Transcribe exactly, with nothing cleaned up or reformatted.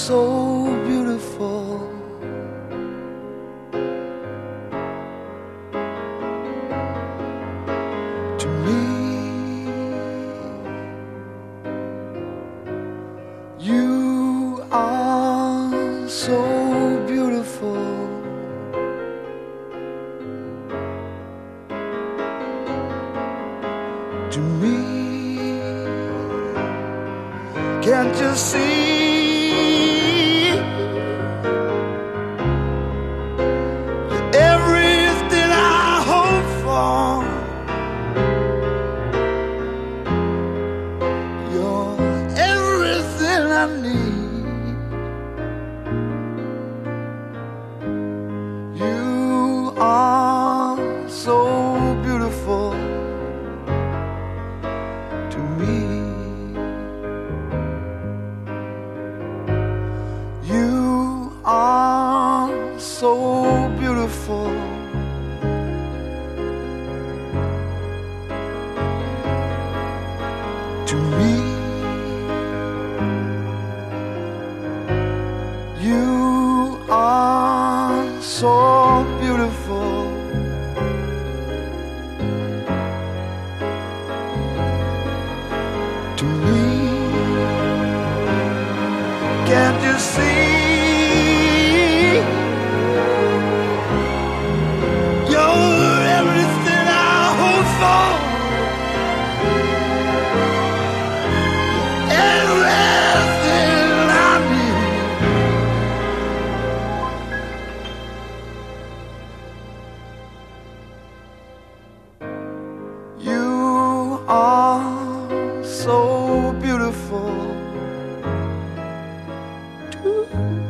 so beautiful. To me, you are so beautiful. To me, can't you see? You're everything I hope for. You're everything I need. You are so beautiful to me. You are so beautiful. To me, you are so beautiful. To me, can't you see? You're everything I hope for. Everything I need. You are so beautiful too.